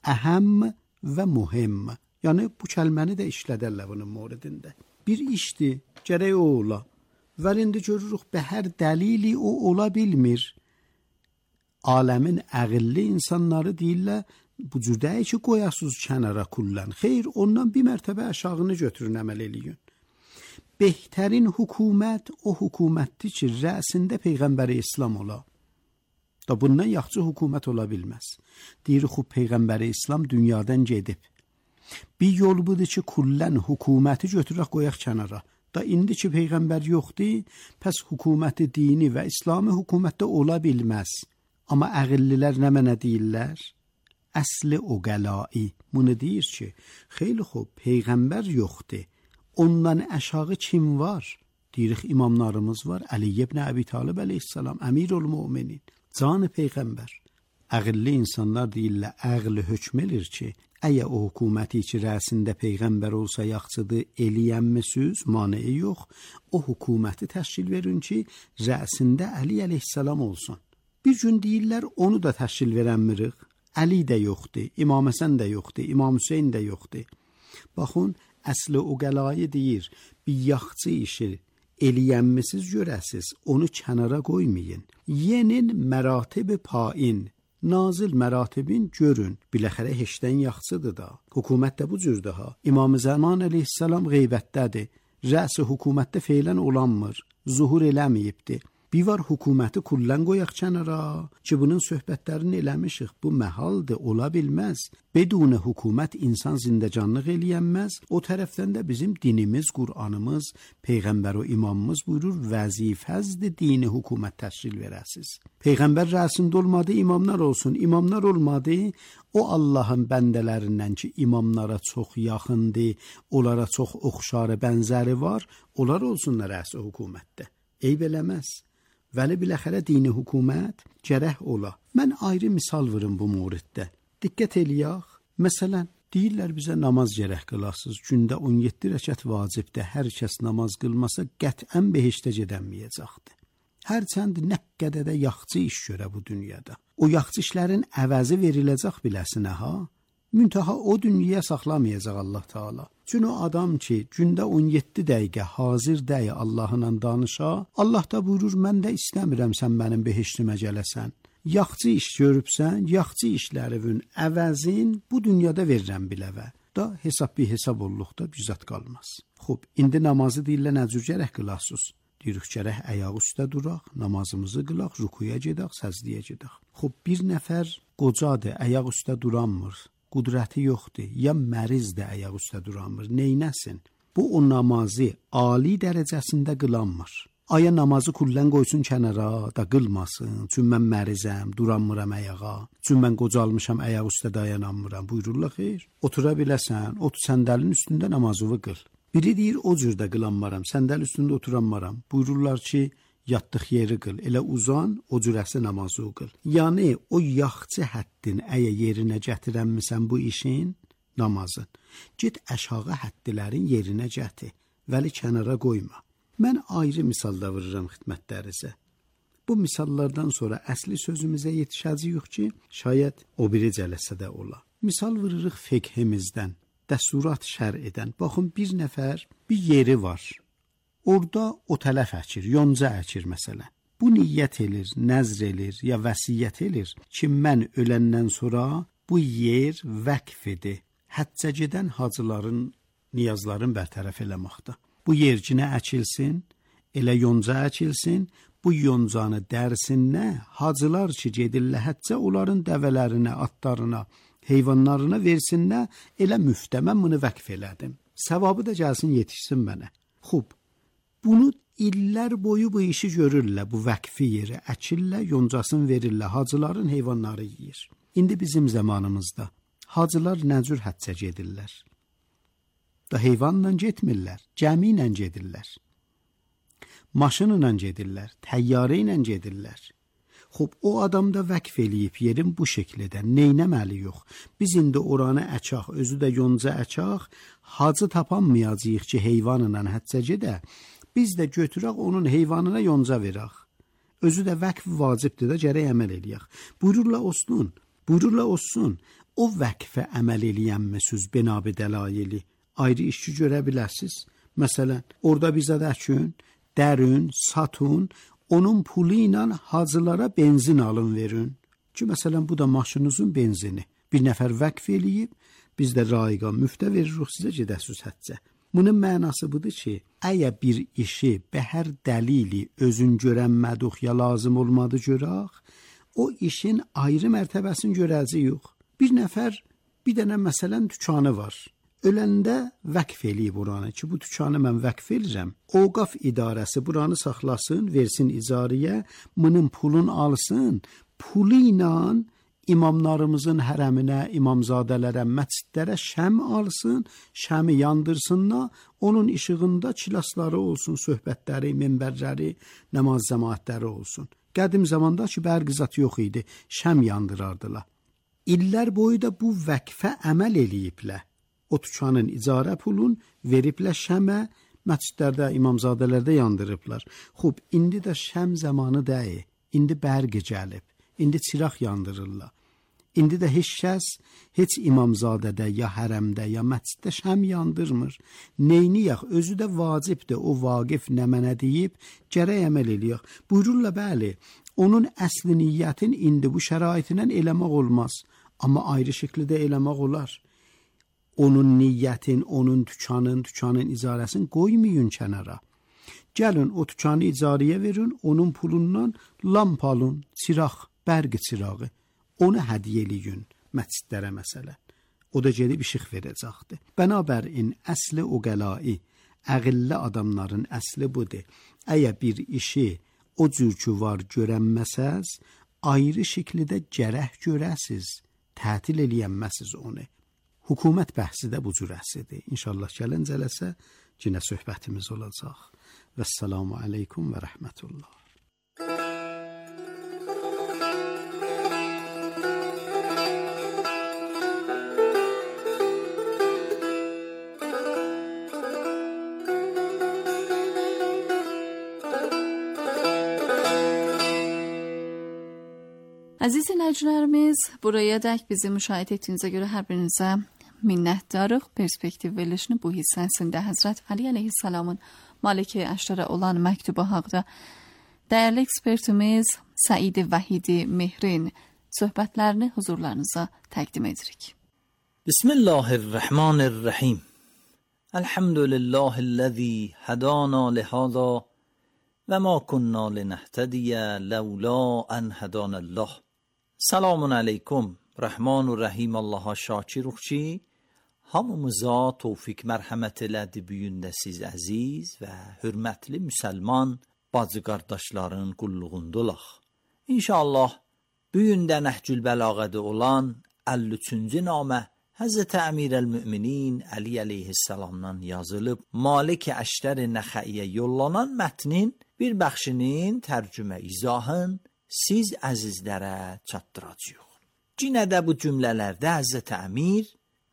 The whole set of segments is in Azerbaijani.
əhəm və mühim. Yəni bu kəlməni də işlədərlər bunun moridində. Bir işdir, gərək o ola. Və indi görürük be hər dəlili o ola bilmir. Aləmin əqilli insanları deyirlər, bu cür deyil ki, qoyasız kənara kullən. Xeyr, ondan bir mərtəbə aşağını götürün, əməl eləyin. Behtərin hökumət o hökumətdir ki, rəsində Peyğəmbəri İslam ola. Da bundan yaxşı hökumət ola bilməz. Deyir, xub Peyğəmbəri İslam dünyadan gedib. Bir yol budur ki, kullən hökuməti götürək qoyaq kənara. Da indi ki, Peyğəmbər yoxdur, pəs hökuməti dini və İslami hökumətdə ola bilməz. Amma əqillilər nə mənə deyirlər? Əsli o qəlai. Bunu deyir ki, xeyli xob, Peyğəmbər yoxdur. Ondan aşağı kim var? Deyirik, imamlarımız var. Əli ibn Əbi Talib əleyhissalam, əmirul müminin, canı Peyğəmbər. Əqilli insanlar deyirlər, əqli hökm edir ki, əgər o hökuməti ki, rəsində Peyğəmbər olsa yaxşıdır, eləyənmisiz, maneyi yox. O hökuməti təşkil verin ki, rəsində Əli əleyhissalam olsun. Bir gün deyirlər, onu da təşkil verənmirik. Əli də yoxdur, İmam Həsən də yoxdur, İmam Hüseyin də yoxdur. Baxın, əsli o qəlayı deyir, bir yaxçı işi eləyənmisiz görəsiz, onu kənara qoymayın. Yenin məratibi pain, nazil məratibin görün. Biləxərə heçdən yaxçıdır da. Hökumət də bu cürdür ha. İmam-ı Zəman əleyhissalam qeybətdədir. Rəsi hökumətdə feylən olanmır, zuhur eləməyibdir. Bir var hökuməti kullən qoyaq kənara ki, bunun söhbətlərini eləmişik. Bu məhaldır, ola bilməz. Bedun hökumət insan zindəcanlıq eləyənməz. O tərəfdən də bizim dinimiz, Qur'anımız, Peyğəmbər o imamımız buyurur, vəzifəzdir dini hökumət təşkil verəsiz. Peyğəmbər rəsində olmadı, imamlar olsun. İmamlar olmadı, o Allahın bəndələrindən ki, imamlara çox yaxındır, onlara çox oxşarı, bənzəri var, onlar olsunlar rəsi hökumətdə. Eyb eləməz. Vəli biləxərə dini hökumət gərək ola. Mən ayrı misal verim bu moriddə. Diqqət eləyək. Məsələn, deyirlər bizə namaz gərək qılasız. Gündə 17 rəkət vacibdir. Hər kəs namaz qılmasa qətən behiştə gedənməyəcəkdir. Hərçənd nə qədər də yaxçı iş görə bu dünyada. O yaxçı işlərin əvəzi veriləcək biləsinə ha. Müntaha o dünyaya saxlamayacaq Allah Teala. Çünki o adam ki, gündə 17 dəqiqə hazır dəyi Allahla danışa, Allah da buyurur, mən də istəmirəm sən mənim behiştimə gələsən. Yaxçı iş görübsən, yaxçı işlərinin əvəzin bu dünyada verirəm biləvə. Da hesab bir hesab olluqda güzət qalmaz. Xub, indi namazı deyirlər nəcür gərək qılasız. Deyirik gərək əyaq üstə duraq, namazımızı qılaq, rükuya gedək, səzdiyə gedək. Xub, bir nəfər qocadır, əyaq üstə duranmır. Qudrəti yoxdur, ya mərizdir əyaq üstə duranmır, neynəsin? Bu o namazı ali dərəcəsində qılanmır. Aya namazı kullən qoysun kənara da qılmasın, çünki mən mərizəm, duranmıram əyağa, çünki mən qocalmışam, əyaq üstə dayanamıram, buyururlar xeyr. Otura biləsən, otur səndəlin üstündə namazını qıl. Biri deyir, o cürdə qılanmaram, səndəl üstündə oturanmaram, buyururlar ki, yatdıq yeri qıl, elə uzan, o cürəsi namazı qıl. Yəni, o yaxçı həddin əyə yerinə gətirənmisən bu işin, namazın. Git əşağı həddilərin yerinə gətir, vəli kənara qoyma. Mən ayrı misalda vururam xidmətlərinizə. Bu misallardan sonra əsli sözümüzə yetişəcəyik ki, şayət o biri cələsədə ola. Misal vururuq fiqhimizdən, dəsturat şər edən. Baxın, bir nəfər bir yeri var. Orada o tələf əkir, yonca əkir məsələn. Bu niyyət edir, nəzr edir, ya vəsiyyət edir ki, mən öləndən sonra bu yer vəqf edir. Həccə gedən hacıların, niyazların bərtərəf eləməkdə. Bu yercinə əkilsin, elə yonca əkilsin, bu yoncanı dərsinə hacılar ki, gedirlər həccə, onların dəvələrinə, atlarına, heyvanlarına versinlər, elə müftə, mən bunu vəqf elədim. Savabı da gəlsin, yetişsin mənə. Xub. Bunu illər boyu bu işi görürlər, bu vəqfi yeri əkirlər, yoncasını verirlər, hacıların heyvanları yiyir. İndi bizim zamanımızda hacılar nəcür həccə gedirlər? Da heyvanla getmirlər, gəmi ilə gedirlər. Maşınla gedirlər, təyyarə ilə gedirlər. Xub, o adam da vəqf eləyib yerin bu şəkildə, neynəməli yox. Biz indi oranı əkaq, özü də yonca əkaq, hacı tapanmayacaq ki, heyvanla həccə gedə. Biz də götürək onun heyvanına yonca verək. Özü də vəqf vacibdir də gərək əməl eləyək. Buyururlar olsun. o vəqfə əməl eləyənməsiz binabe dəlayili ayrı işçi görə bilərsiniz. Məsələn, orada bizə dəkün, dərin, satun, onun pulu ilə hacılara benzin alın verin. Ki, məsələn, bu da maşınınızın benzini. Bir nəfər vəqf eləyib, biz də raiqa müftə veririk sizə gedəsiz həccə. Bunun mənası budur ki, əgər bir işi bə hər dəlili özün görənmədik ya lazım olmadı görək, o işin ayrı mərtəbəsini görəcəyik. Bir nəfər, bir dənə məsələn dükanı var. Öləndə vəqf eləyib buranı ki, bu dükanı mən vəqf eləyirəm. Ovqaf idarəsi buranı saxlasın, versin icariyə, bunun pulun alsın, pulu ilə imamlarımızın hərəminə, imamzadələrə, məscidlərə şəm alsın, şəmi yandırsınlar, onun işığında kilasları olsun, söhbətləri, minbərləri, namaz cəmaətləri olsun. Qədim zamanda ki, bərq zat yox idi, şəm yandırardılar. İllər boyu da bu vəqfə əməl eləyiblər. O tükanın icarə pulun veriblər şəmə, məscidlərdə, imamzadələrdə yandırıblar. Xub, indi də şəm zamanı deyil, indi bərqi gəlib. İndi çıraq yandırırlar. İndi də heç kəs, heç imamzadədə, ya hərəmdə, ya məsciddə şəm yandırmır. Neyniyək, özü də vacibdir, o vaqif nə mənə deyib, gərək əməl eləyək. Buyururlar, bəli, onun əsli niyyətin indi bu şəraitindən eləmək olmaz. Amma ayrı şəkildə eləmək olar. Onun niyyətin, onun dükanın icarəsini qoymayın kənara. Gəlin, o dükanı icariyə verin, onun pulundan lamp alın, çıraq, bərqi çırağı. Onu hədiyyə eləyin məscidlərə məsələn. O da gedib işıq verəcəkdir. Bənabərin əsli o qəlai, əqilli adamların əsli budur. Əgər bir işi o cür ki var görənməsəz, ayrı şəkildə gərək görəsiz, tətil eləyənməsiz onu. Hökumət bəhsi də bu cür əslidir. İnşallah gələn cələsə yenə söhbətimiz olacaq. Vəssalamu aleykum və rəhmətullah. Əziz dinləyicilərimiz, buraya dək bizi müşahidə etdiyinizə görə hər birinizə minnətdarıq. Perspektiv verilişini bu hissəsində Həzrət Ali əleyhissalamın Malik-i Əşrərə olan məktubu haqda dəyərli ekspertimiz Səid Vəhidi Mehrin söhbətlərini huzurlarınıza təqdim edirik. Bismillahirrahmanirrahim. Elhamdülillahillazi hadana lihada və ma kunna linehtediyə ləula ən hədanəllah. Selamun aleyküm. Rəhman və Rəhim Allaha şakiruq ki, hamımıza tövfik mərhəmət elədi büyündəsiz əziz və hürmətli müsəlman bacı qardaşların qulluğundulaq. İnşallah büyündə Nəhcül Bəlağədə olan 53-cü namə Həzrət Əmirəl-Müminin Əli əleyhissalamdan yazılıb Malik-i Əşrər Nəxəiyə yollanan mətnin bir bəxşinin tərcümə izahın siz əzizlərə çatdıracağıq. Yenə də bu cümlələrdə Həzrət Əmir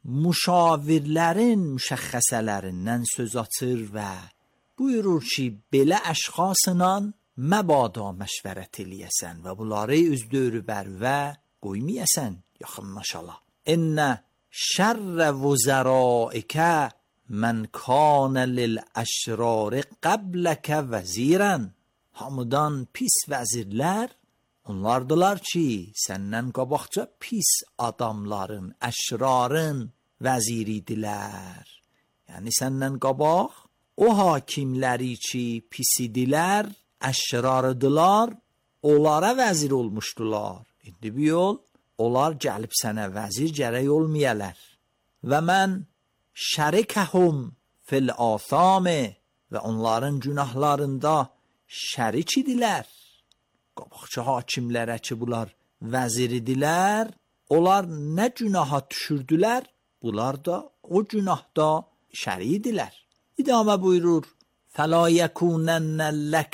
müşavirlərin müşəxxəsələrindən söz açır və buyurur ki, belə əşxasla məbada məşvərət eləyəsən və bunları üzdörü bərvə qoymayəsən, yaxınlaşala. İnnə şərrə vuzəraikə mən kanə lil-əşrarı qəbləkə vəzirən. Hamıdan pis vəzirlər onlardılar ki, səndən qabaqca pis adamların, əşrarın vəziridilər. Yəni səndən qabaq o hakimləri ki, pis idilər, əşrarıdılar, onlara vəzir olmuşdular. İndi bir yol, onlar gəlib sənə vəzir gərək olmayalar. Və mən şərikəhum fil athami və onların günahlarında şərik idilər. Qabaqçı hakimlərə ki, bunlar vəzir idilər, onlar nə günaha düşürdülər, bunlar da o günahda şərik idilər. İdamə buyurur, فَلَا يَكُونَنَّ لَكَ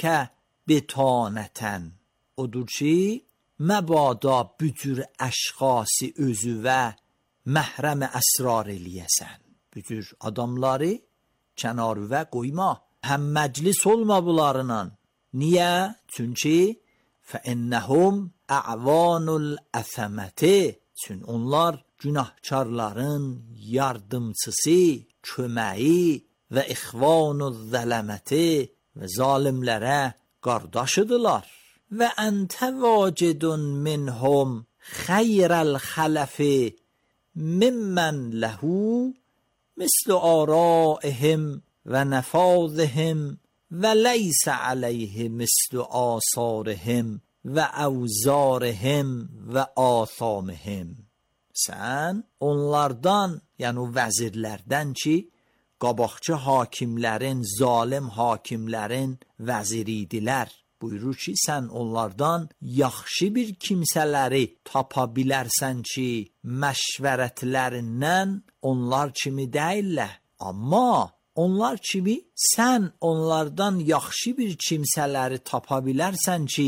بِتَانَةً. Odur ki, məbada bücür əşxası özü və məhrəm əsrar eləyəsən. Bücür adamları kənarı və qoyma. Həm məclis olma bunlarla. Niyə? Çünki فَإِنَّهُمْ أَعْوَانُ الْأَثَمَةِ. Çünki onlar günahkarların yardımçısı, köməyi və ixvanuz zələməti və zalimlərə qardaşıdılar. Və əntə vacidun minhum xeyrəl xələfi mimmən ləhu mislu araihim və nəfazihim və leysə aleyhi mislu asarihim və əvzarihim və asamihim. Sən onlardan, yəni o vəzirlərdən ki, qabaqçı hakimlərin, zalim hakimlərin vəziri idilər. Buyurur ki, sən onlardan yaxşı bir kimsələri tapa bilərsən ki, məşvərətlərindən onlar kimi deyirlər. Amma onlar kimi sən onlardan yaxşı bir kimsələri tapa bilərsən ki,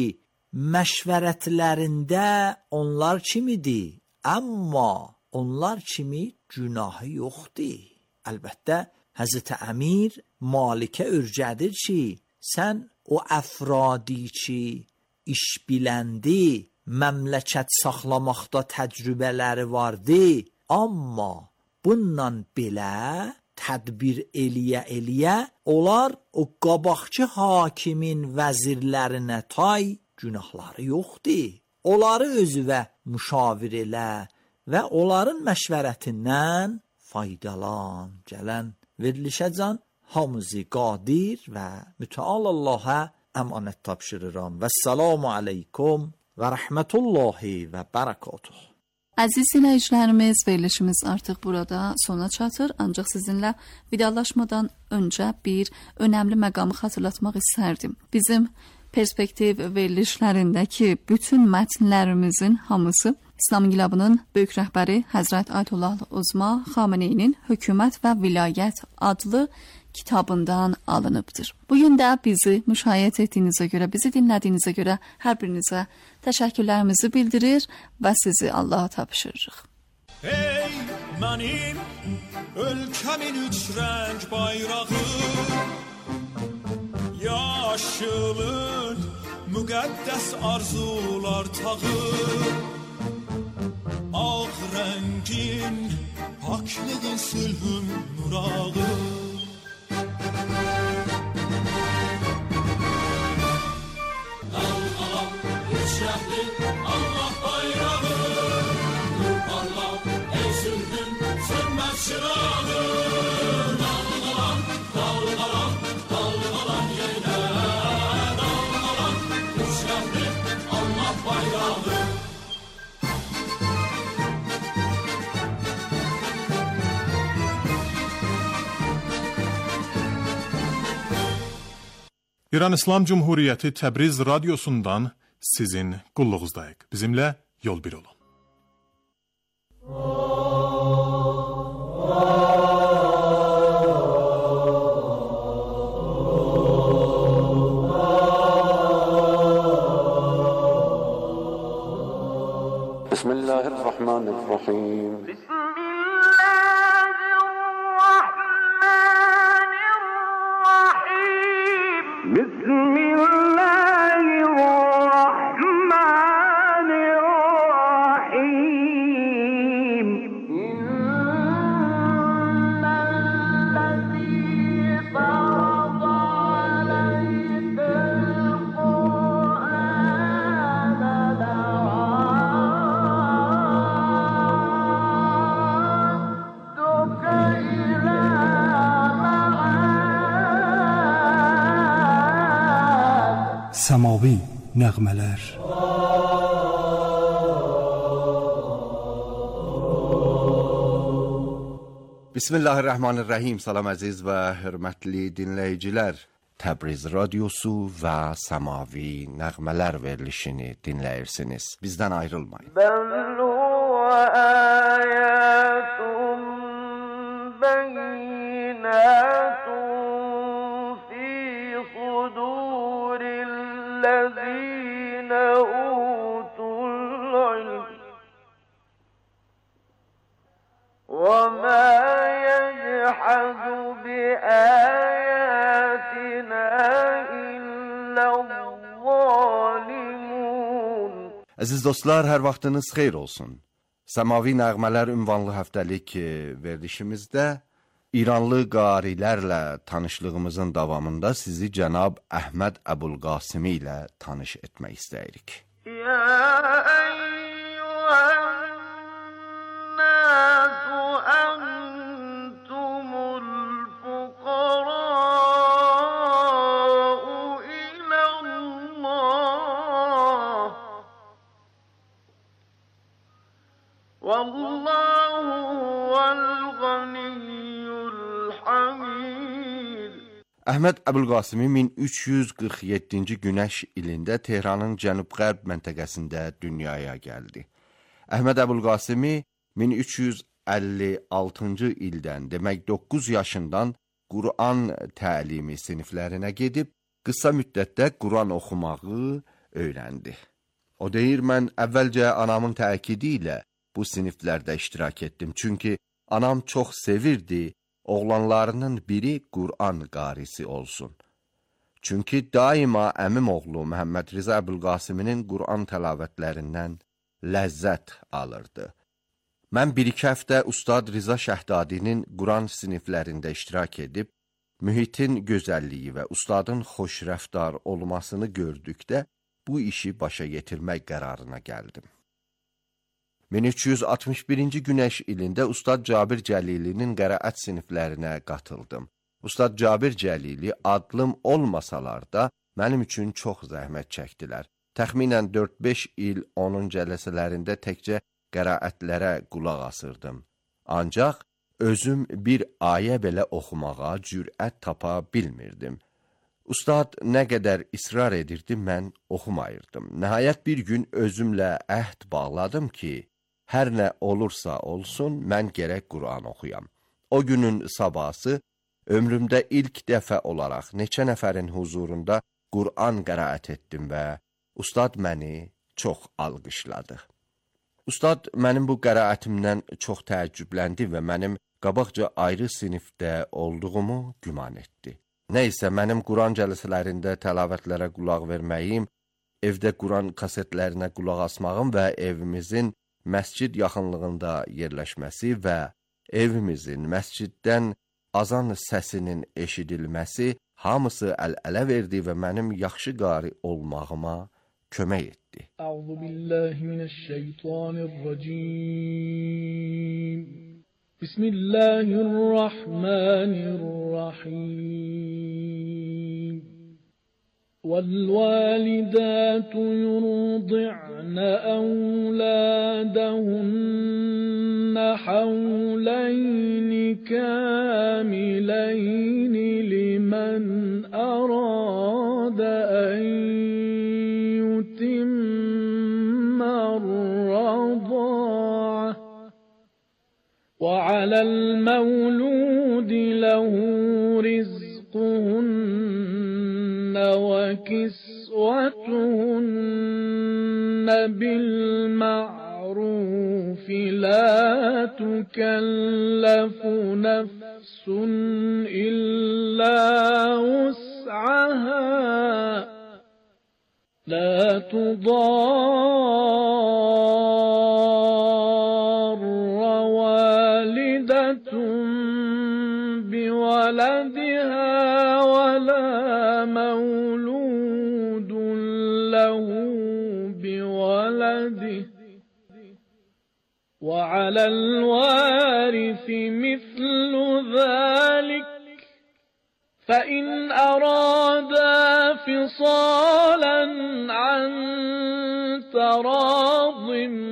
məşvərətlərində onlar kimidir, amma onlar kimi günahı yoxdur. Əlbəttə, Həzrət Əmir Malikə örgədir ki, sən o əfradi ki, iş biləndi, məmləkət saxlamaqda təcrübələri vardı, amma bununla belə tədbir eləyə, onlar o qabaqçı hakimin vəzirlərinə tay günahları yoxdur. Onları özüvə müşavir elə və onların məşvərətindən faydalan. Gələn verilişəcən hamısı qadir və mütəal Allah'a əmanət tapşırıram. Və səlamu aleykum və rəhmətullahi və bərəkatuhu. Əziz dinləyicilərimiz, verilişimiz artıq burada sona çatır. Ancaq sizinlə vidalaşmadan öncə bir önəmli məqamı xatırlatmaq istərdim. Bizim perspektiv verilişlərindəki bütün mətnlərimizin hamısı İslam İnqilabının böyük rəhbəri Həzrət Ayətullah Uzma Xameneyinin Hökumət və Vilayət adlı kitabından alınıbdır. Bugün də bizi müşahidə etdiyinizə görə, bizi dinlədiyinizə görə hər birinizə təşəkkürlərimizi bildirir və sizi Allah'a tapşırırıq. Ey mənim ölkəmin üç rəng bayrağı, yaşılın müqəddəs arzular tağı, ağ rəngin paklığın sülhün nurağı. Dalğalan üç rəngli Allah bayrağı, nur parla ey sülhün sönməz çırağı. Dalğalan, dalğalan, dalğalan yenə, dalğalan üç rəngli Allah bayrağı. İran İslam Cumhuriyeti Təbriz radyosundan sizin qulluğuzdayıq. Bizimlə yol bir olun. Bismillahirrahmanirrahim. Səmavi nəğmələr. Bismillahirrahmanirrahim. Salam əziz və hörmətli dinləyicilər. Təbriz radyosu və Səmavi nəğmələr verilişini dinləyirsiniz. Bizdən ayrılmayın. الذين أوتوا العلم وما يجحد بآياتنا إلا الظالمون. Əziz dostlar, hər vaxtınız xeyir olsun. Səmavi Nəğmələr ünvanlı həftəlik verilişimizdə İranlı qarilərlə tanışlığımızın davamında sizi cənab Əhməd Əbulqasimi ilə tanış etmək istəyirik. Əhməd Əbulqasimi 1347-ci günəş ilində Tehranın cənub-qərb məntəqəsində dünyaya gəldi. Əhməd Əbulqasimi 1356-cı ildən, demək 9 yaşından Quran təlimi siniflərinə gedib, qısa müddətdə Quran oxumağı öyrəndi. O deyir, mən əvvəlcə anamın təkidi ilə bu siniflərdə iştirak etdim. Çünki anam çox sevirdi, oğlanlarının biri Quran qarisi olsun. Çünki daima əmim oğlu Məhəmməd Riza Əbulqasiminin Quran təlavətlərindən ləzzət alırdı. Mən 1-2 həftə Ustad Riza Şəhdadinin Quran siniflərində iştirak edib, mühitin gözəlliyi və ustadın xoşrəftar olmasını gördükdə bu işi başa getirmək qərarına gəldim. 1361-ci günəş ilində Ustad Cabir Cəlilinin qəraət siniflərinə qatıldım. Ustad Cabir Cəlili adlım olmasalar da mənim üçün çox zəhmət çəkdilər. Təxminən 4-5 il onun cələsələrində təkcə qəraətlərə qulaq asırdım. Ancaq özüm bir ayə belə oxumağa cürət tapa bilmirdim. Ustad nə qədər israr edirdi, mən oxumayırdım. Nəhayət bir gün özümlə əhd bağladım ki, hər nə olursa olsun, mən gərək Quran oxuyam. O günün sabahı ömrümdə ilk dəfə olaraq neçə nəfərin huzurunda Quran qəraət etdim və ustad məni çox alqışladı. Ustad mənim bu qəraətimdən çox təəccübləndi və mənim qabaqca ayrı sinifdə olduğumu güman etdi. Nəysə, mənim Quran cəlsələrində təlavətlərə qulaq verməyim, evdə Quran kasetlərinə qulaq asmağım və evimizin məscid yaxınlığında yerləşməsi və evimizin məsciddən azan səsinin eşidilməsi hamısı əl-ələ verdi və mənim yaxşı qari olmağıma kömək etdi. Euzubillahimineşşeytanirracim. Bismillahirrahmanirrahim. وَالْوَالِدَاتُ يُرْضِعْنَ أَوْلَادَهُنَّ حَوْلَيْنِ كَامِلَيْنِ لِمَنْ أَرَادَ أَنْ يُتِمَّ الرَّضَاعَةَ وَعَلَى الْمَوْلُودِ لَهُ رِزْقُهُنَّ وكسوتهن بالمعروف لا تكلف نفس إلا وسعها لا تضار والدة بولدها ولا مولود له بولده وعلى الوارث مثل ذلك فإن أرادا فصالا عن تراض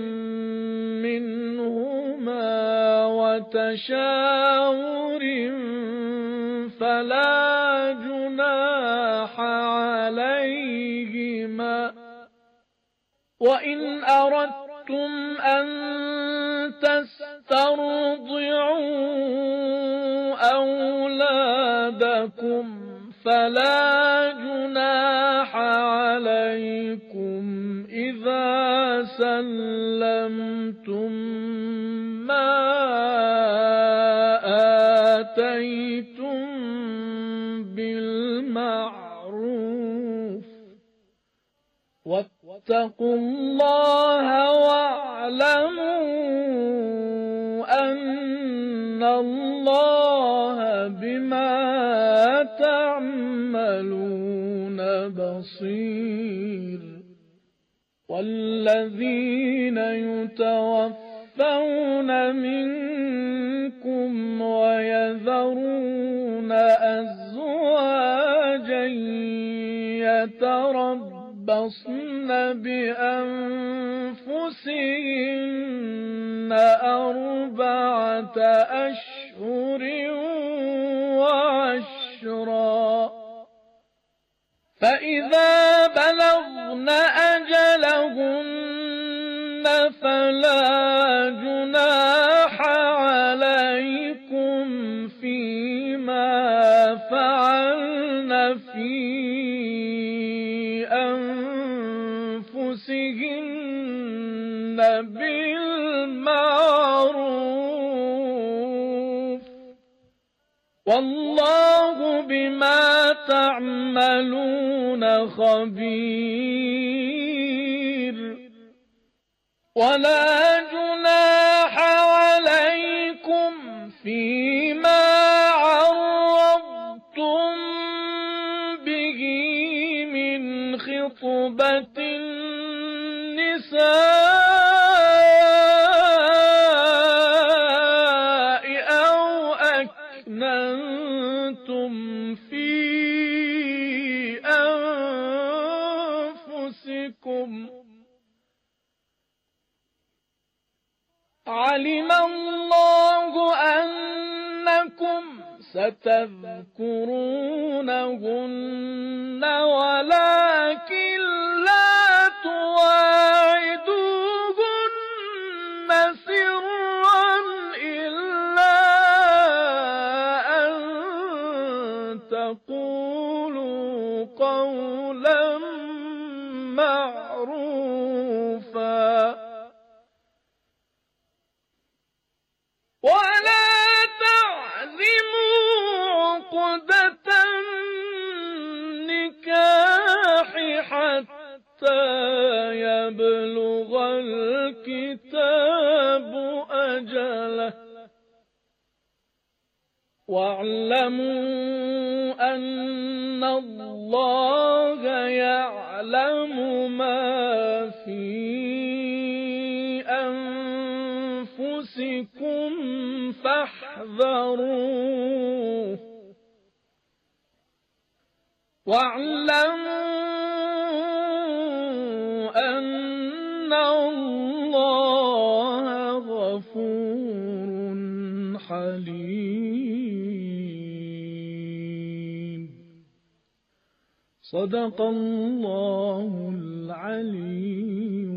منهما وتشاور فلا جناح عليهما وإن أردتم أن تسترضعوا أولادكم فلا جناح عليكم إذا سلمتم ما آتيتم بالمعروف واتقوا الله واعلموا الله بما تعملون بصير والذين يتوفون منكم ويذرون أزواجا يتربصن بأنفسهن 4 أشهر وعشرا فإذا بلغن أجلهن فلا جناح عليكم فيما فعلن في أنفسهن بالمعروف والله بما تعملون خبير ولا جناح عليكم فيما عرضتم به من خطبة النساء أو أكننتم في أنفسكم علم الله أنكم ستذكرونهن ولكن لا تواعدوهن سرا إلا أن تقولوا قولا معروفا ولا تعزموا عقدة النكاح حتى يبلغ الكتاب أجله واعلموا أن الله يعلم ما في أنفسكم فاحذروه واعلموا أن الله غفور حليم صدق الله العلي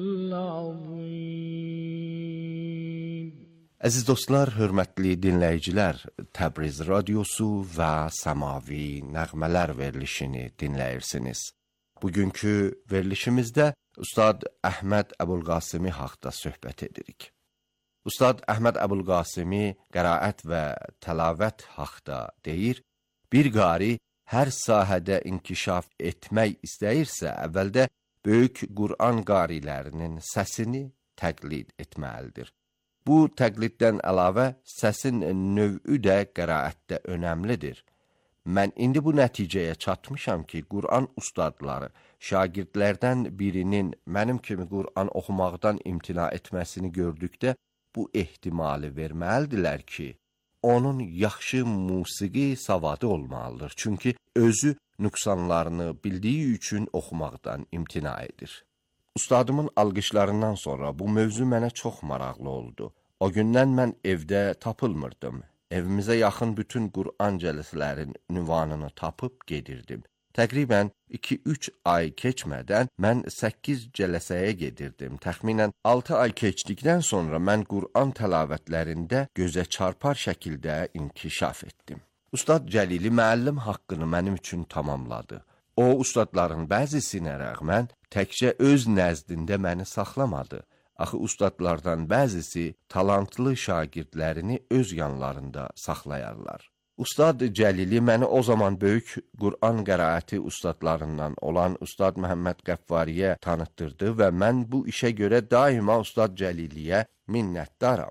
العظيم. Əziz dostlar, hörmətli dinləyicilər, Təbriz Radiosu və Səmavi Nəğmələr verilişini dinləyirsiniz. Bugünkü verilişimizdə Ustad Əhməd Əbulqasimi haqda söhbət edirik. Ustad Əhməd Əbulqasimi qəraət və təlavət haqda deyir, bir qari hər sahədə inkişaf etmək istəyirsə, əvvəldə böyük Qur'an qarilərinin səsini təqlid etməlidir. Bu təqliddən əlavə səsin növü də qəraətdə önəmlidir. Mən indi bu nəticəyə çatmışam ki, Qur'an ustadları şagirdlərdən birinin mənim kimi Qur'an oxumaqdan imtina etməsini gördükdə bu ehtimali verməlidirlər ki, onun yaxşı musiqi savadı olmalıdır. Çünki özü nüqsanlarını bildiyi üçün oxumaqdan imtina edir. Ustadımın alqışlarından sonra bu mövzu mənə çox maraqlı oldu. O gündən mən evdə tapılmırdım. Evimizə yaxın bütün Qur'an cəlsələrin ünvanını tapıb gedirdim. Təqribən 2-3 ay keçmədən mən 8 cələsəyə gedirdim. Təxminən 6 ay keçdikdən sonra mən Qur'an təlavətlərində gözə çarpar şəkildə inkişaf etdim. Ustad Cəlili müəllim haqqını mənim üçün tamamladı. O, ustadların bəzisinə rəğmən təkcə öz nəzdində məni saxlamadı. Axı ustadlardan bəzisi talantlı şagirdlərini öz yanlarında saxlayarlar. Ustad Cəlili məni o zaman böyük Qur'an qəraəti ustadlarından olan Ustad Məhəmməd Qəffariyə tanıtdırdı və mən bu işə görə daima Ustad Cəliliyə minnətdaram.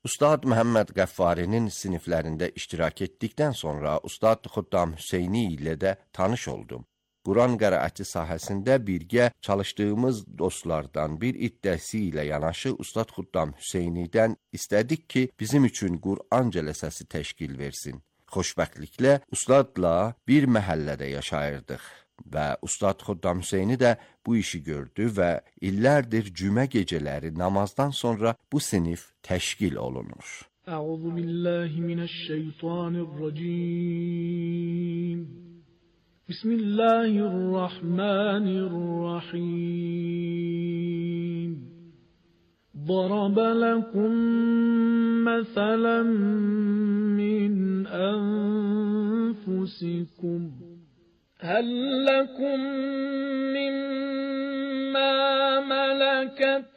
Ustad Məhəmməd Qəffarinin siniflərində iştirak etdikdən sonra Ustad Xuddam Hüseyni ilə də tanış oldum. Quran qiraəti sahəsində birgə çalışdığımız dostlardan bir iddəsi ilə yanaşı Ustad Xuddam Hüseynidən istədik ki, bizim üçün Quran cələsəsi təşkil versin. Xoşbəxtliklə Ustadla bir məhəllədə yaşayırdıq və Ustad Xuddam Hüseyni də bu işi gördü və illərdir cümə gecələri namazdan sonra bu sinif təşkil olunur. Əuzu billahi mineşşeytanirracim. Bismillahirrahmanirrahim. ضرب لكم مثلا من أنفسكم هل لكم مما ملكت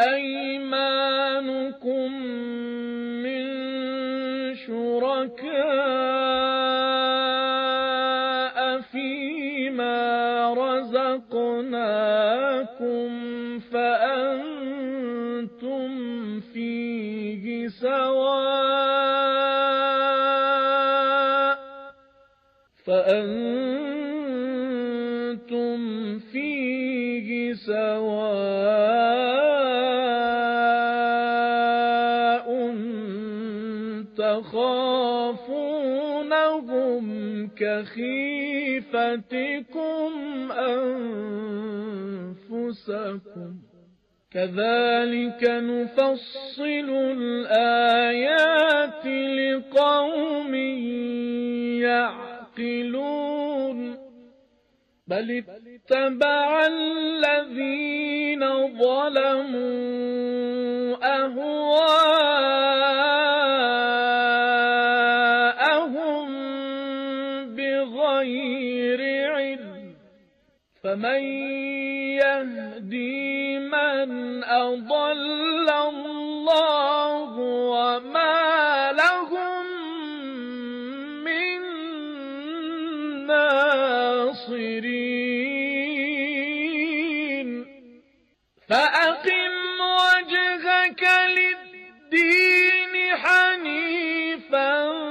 أيمانكم من شركاء فيما رزقناكم فأنتم فيه سواء تخافونهم كخيفتكم أنفسكم كذلك نفصل الآيات لقوم يعقلون بل اتبع الذين ظلموا أهواءهم بغير علم فمن يهدي من أضل الله وما لهم من ناصرين فأقم وجهك للدين حنيفا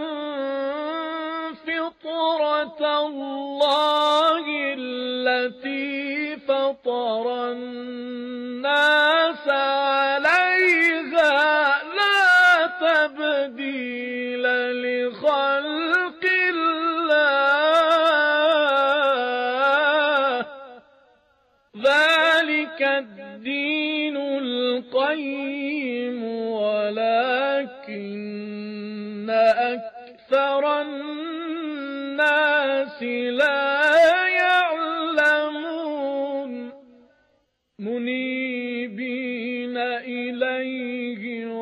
فطرة الله التي فطر الناس عليها لا تبديل لخلق الله ذلك الدين القيم ولكن أكثر الناس لا يعلمون منيبين إليه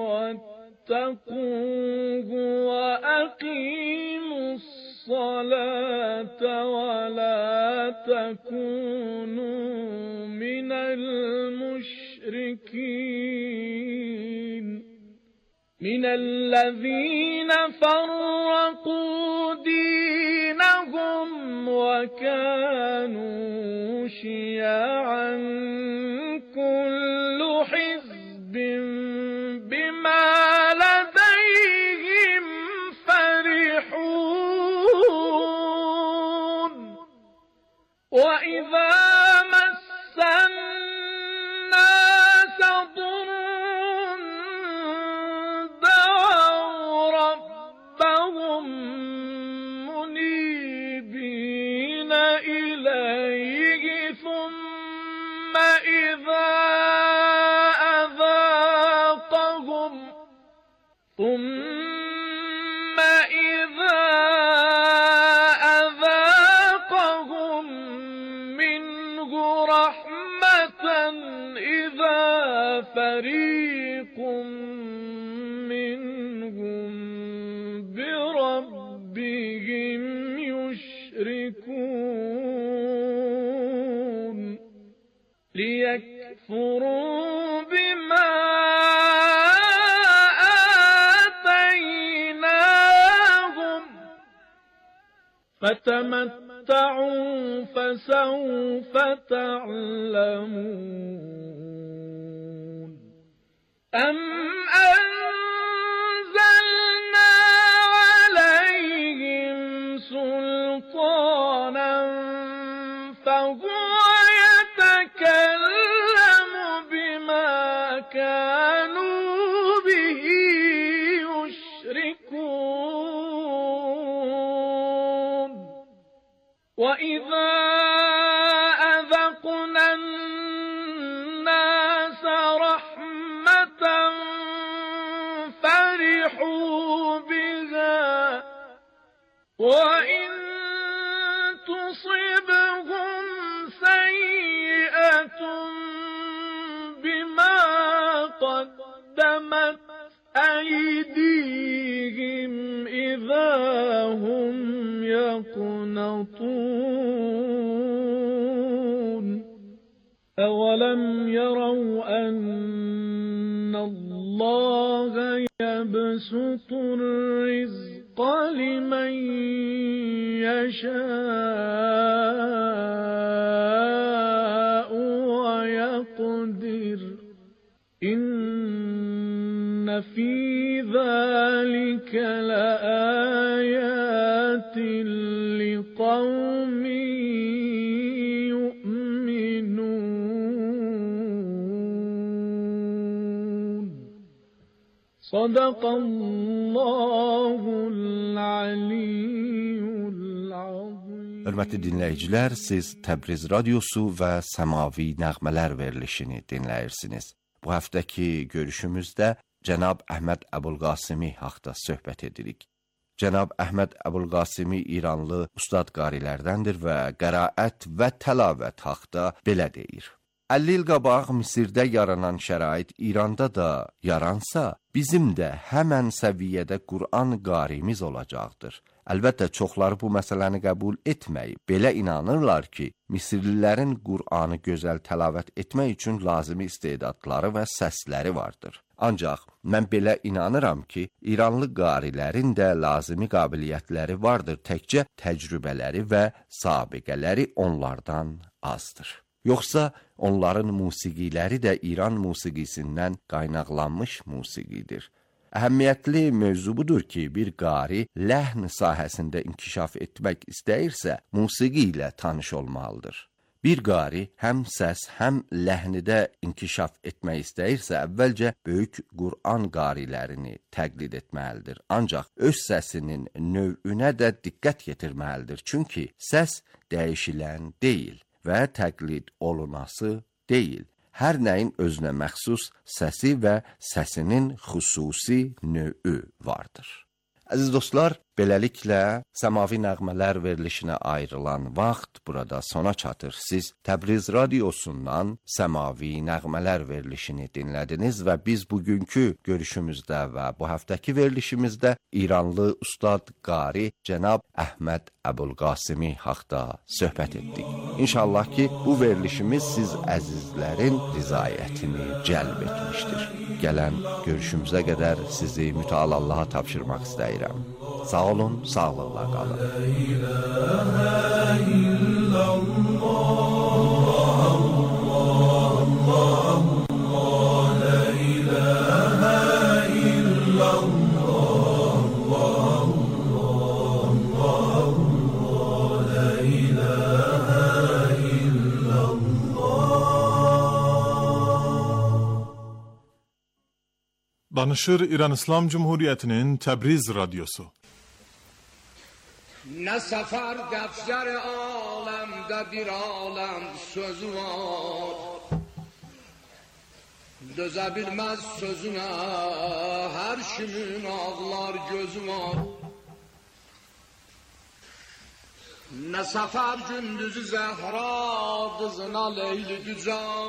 واتقوه وأقيموا الصلاة ولا تكونوا من المشركين من الذين فرقوا دينهم وكانوا شيعا كل حزب بما لديهم فرحون وإذا مس الناس ضر دعوا ربهم منيبين إليه ثم إذا أذاقهم منه رحمة إذا فريق منهم بربهم يشركون ليكفروا بما آتيناهم فتمتعوا فسوف تعلمون أم أنتم وَإِذَا أَذَقْنَا النَّاسَ رَحْمَةً فَرِحُوا بِهَا وَإِن تُصِبْهُمْ سَيِّئَةٌ بِمَا قَدَّمَتْ أَيْدِيهِمْ إِذَا هُمْ يَقْنَطُونَ أَوَلَمْ يَرَوْا أَنَّ اللَّهَ يَبْسُطُ الرِّزْقَ لِمَن يَشَاءُ وَيَقْدِرُ إِنَّ فِي ذَلِكَ لَآيَاتٍ لِقَوْمٍ يُؤْمِنُونَ صدق الله العلي العظيم. Hörmətli dinləyicilər, siz Təbriz Radiosu və Səmavi Nəğmələr verilişini dinləyirsiniz. Bu həftəki görüşümüzdə Cənab Əhməd Əbulqasimi haqda söhbət edirik. Cənab Əhməd Əbulqasimi İranlı ustad qarilərdəndir və qəraət və təlavət haqda belə deyir. 50 il qabaq Misirdə yaranan şərait İranda da yaransa, bizim də həmən səviyyədə Qur'an qarimiz olacaqdır. Əlbəttə, çoxları bu məsələni qəbul etməyib. Belə inanırlar ki, Misirlilərin Qur'anı gözəl təlavət etmək üçün lazımi istedadları və səsləri vardır. Ancaq mən belə inanıram ki, İranlı qarilərin də lazımi qabiliyyətləri vardır, təkcə təcrübələri və sabiqələri onlardan azdır. Yoxsa onların musiqiləri də İran musiqisindən qaynaqlanmış musiqidir. Əhəmiyyətli mövzu budur ki, bir qari ləhn sahəsində inkişaf etmək istəyirsə, musiqi ilə tanış olmalıdır. Bir qari həm səs, həm ləhnidə inkişaf etmək istəyirsə, əvvəlcə böyük Qur'an qarilərini təqlid etməlidir. Ancaq öz səsinin növünə də diqqət yetirməlidir. Çünki səs dəyişilən deyil və təqlid olunası deyil. Hər nəyin özünə məxsus səsi və səsinin xüsusi növü vardır. Əziz dostlar, beləliklə Səmavi Nəğmələr verilişinə ayrılan vaxt burada sona çatır. Siz Təbriz Radiosundan Səmavi Nəğmələr verilişini dinlədiniz və biz bugünkü görüşümüzdə və bu həftəki verilişimizdə İranlı ustad qari Cənab Əhməd Əbulqasimi haqda söhbət etdik. İnşallah ki, bu verilişimiz siz əzizlərin rizayətini cəlb etmişdir. Gələn görüşümüzə qədər sizi mütəal Allaha tapşırmaq istəyirəm. Sağ olun, sağlıqla qalın. Danışır İran İslam Cumhuriyeti'nin Təbriz Radyosu. Ne sefer defter alemde bir alem sözü var, dözebilmez sözüne her kimin ağlar gözü var. Ne sefer gündüzü Zehra kızına Leyli Dücan,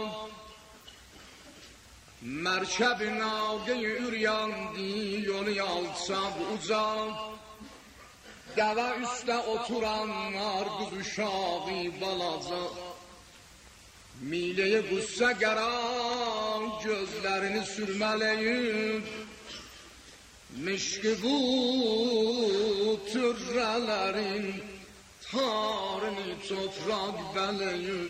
merkebin ağayı üryandı yolu yalçab ucan. Deve üstte oturanlar kız uşağı balaca, mileye qüssə qəran gözlərini sürmələyib, mişqi bu türrələrin tarını topraq bələyib.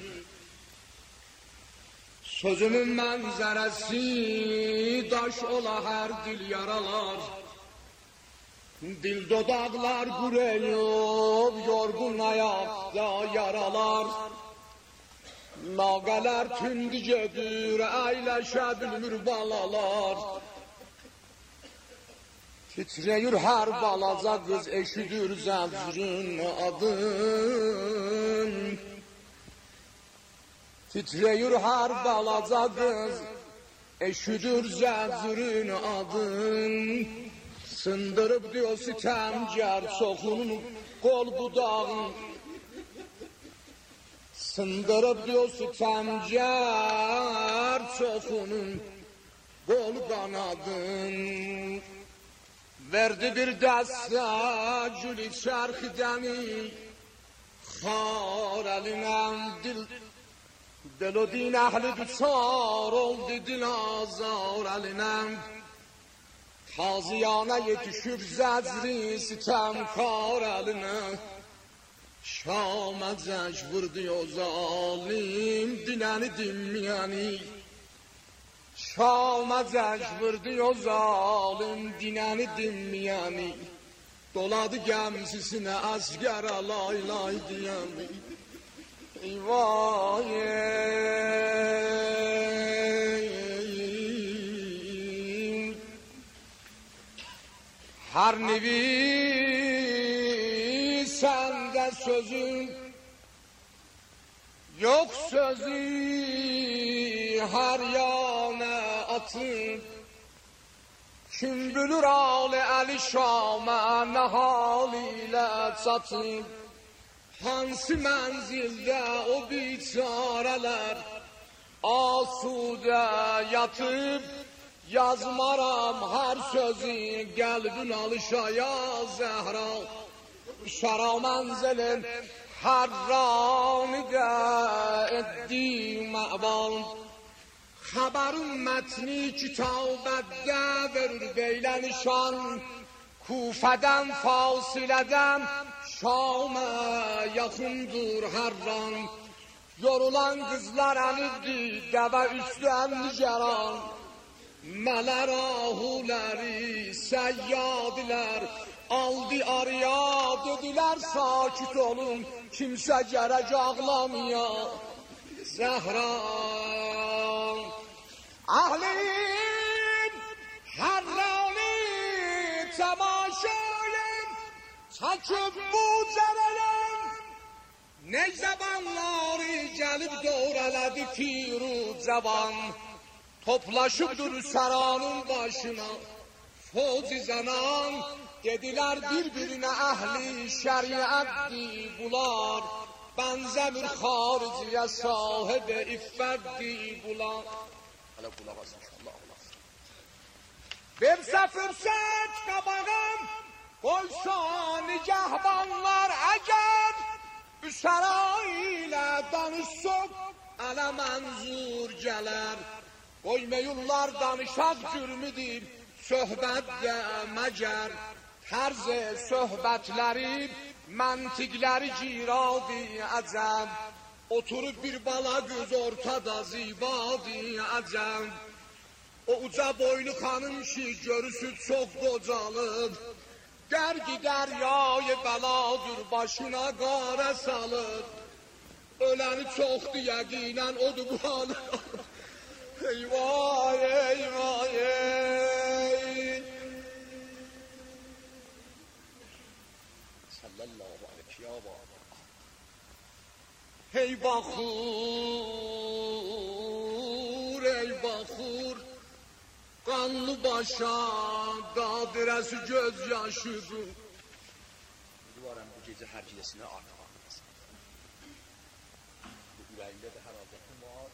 Sözümün mənzərəsi daş ola hər dil yaralar, dil dodaqlar quruyub, yorğun ayaqda yaralar. Nağələr tündü gedir, əyləşə bilmir balalar. Titreyir her balaca kız eşidir zəncirin adın. Titreyir her balaca kız eşidir zəncirin adın. Sındırıp diyor sitemcar çoxunun kol budağın. Sındırıp diyor sitemcar çoxunun kol kanadın. Verdi bir dəstə gülü çərxidəni, xar əlinəm dil o din əhli düçar oldu dil azar əlinəm. Taziyanə yetişib zəcri sitemkar əlinə, Şamə zəş vurdu o zalim dinəni dinməyəni. Şamə zəş vurdu o zalim dinəni dinməyəni. Doladı gəmsisinə əsgərə lay lay deyəni. Eyvah her nevi sende sözün, yok sözü her yana atın. Kim bilir ali Ali Şam'a ne haliyle çatın. Hansı menzilde o biçareler asude yatıp yazmaram her sözü gelbin alışaya Zehra. Şara menzilin her ranide ettiğim ma'bal. Haberin metni kitabette verir beylenişan. Kufeden fasileden Şam'a yakındır her ran. Yorulan kızlar elibdi deve üstten nigeran. Mələr ahuləri səyyadilər aldı araya dedilər sakit olun kimsə gərək ağlamaya Zəhra. Ahlim hərrani təmaşayım çəkib bu cərələm. Ne zamanları gəlib doğrələdi piru cavan. Toplaşıpdır saranın başına Fozi zanan dediler birbirine ehli şeriatdi bular. Benzemir hariciye sahibi iffetdi bular. Hala kulak asın Allah Allah. Verse fırsat kabağım koysa nigahbanlar eğer Üsara ile danışsın ele menzur gelir. Koymayırlar danışaq cürmüdür, söhbətdə məgər. Tərz söhbətləri, məntiqləri giradi əcəm. Oturub bir bala göz ortada zibadi əcəm. O uca boylu xanım ki görüsü çox qocalıb. Dərgi dəryayı bəladır başına qara salıb. Öləni çoxdur yəqinən odur bu halı. Eyvah eyvah ey. Sallallahu aleyhi ya baba. Hey baxur ey baxur. Qanlı başa qadirəsi göz yaşıdır. Duvarım bu gecə hər gecəsinə artıq ağlasın. Bu ürəyində də hər halda var.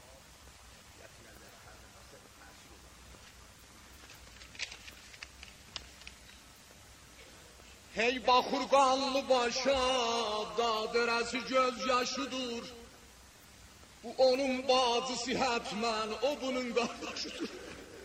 Hey baxur qanlı başa qadirəsi göz yaşıdır. Bu onun bacısı hətmən, o bunun qardaşıdır.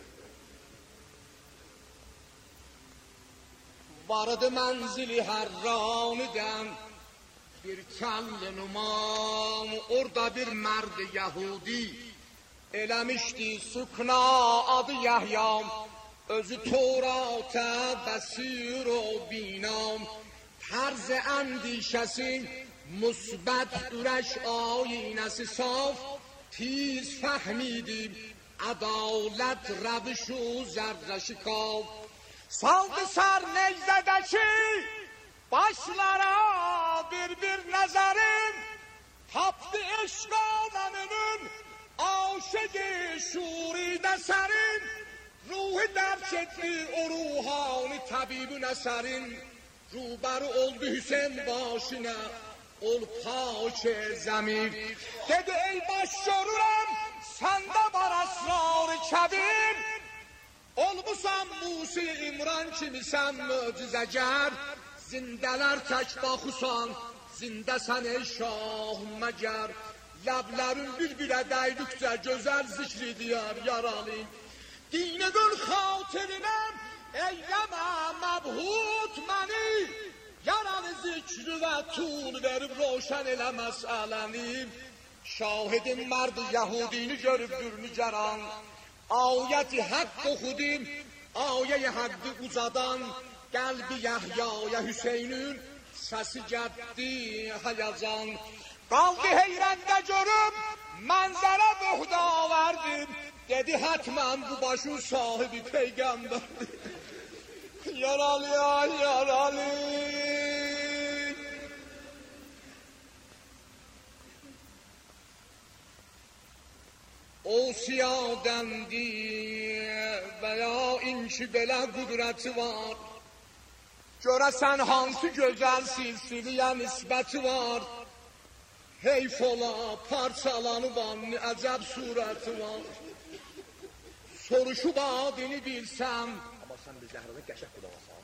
Vardı mənzili hərranıdən bir kəlli numam. Orada bir mərd Yahudi eləmişdi sükna adı Yahyam. Özü Torata bəsir o binam. Tərz əndişəsi musbət ürəş ayinəsi saf. Tiz fəhmidi ədalət rəviş u zərrəşi kav. Saldı sar necdedeki başlara bir nəzərim, tapdı eşq aləminin aşıqı şuridə sərin, ruhu dərk etdi o ruhani təbibün əsərin, rubəri oldu Hüseyin başına, ol pak zəmir. Dedi ey baş görürəm, səndə var əsrar-ı kəbir, olmusan Musi İmran kimi sən möcüzəgər, zindələr tək baxusan, zindəsən ey şah məgər, ləblərin bir-birə dəydükcə gözəl zikri diyar yaralı. Dini qıl xatirinəm, eyləmə məbhut məni, yaralı zikri və tul verib roşən elə məsələni. Şahidim mərdi Yahudini görübdür nigaran, ayəti haqq oxudim, ayəyi haqqı ucadan, qəlbi Yahyaya Hüseynin səsi gəldi hayacan. Qaldı heyrəndə görüb, mənzərə buhda verdim, dedi hətmən bu başın sahibi peyğəmbərdir. Yaralı ay yaralı. O siyadəndi və ya inki belə qüdrəti var, görəsən hansı gözəl silsiliyə nisbəti var, heyf ola parçalanı var, əcəb surəti var. Soruşub adını bilsəm, amma sən bir zəhrədə qəşək qulağasan,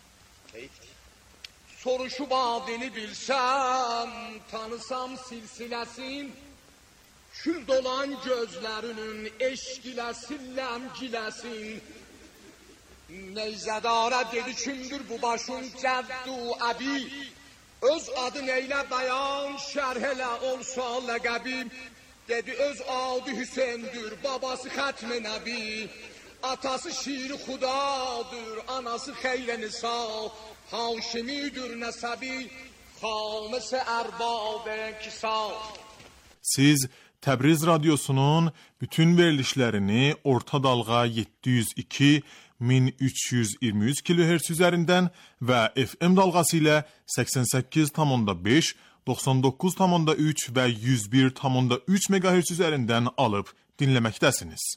soruşub adını bilsəm, tanısam silsiləsin, kül dolan gözlərinin eşq iləsin, ləmgiləsin. Neyzədara dedi kimdir bu başın cəddu əbi, öz adı neylə bəyan, şərh elə olsa ləqəbi. Dedi öz adı Hüseyndir, babası xətm-i nəbi, atası şir xudadır, anası xeyr nisa, haşimidir nəsəbi, xaməs-i ərbab kisa. Siz Təbriz Radyosu'nun bütün verilişlerini orta dalga 702 1323 kHz üzerinden ve FM dalgası ile 88,5, 99,3 ve 101,3 MHz üzerinden alıp dinlemektesiniz.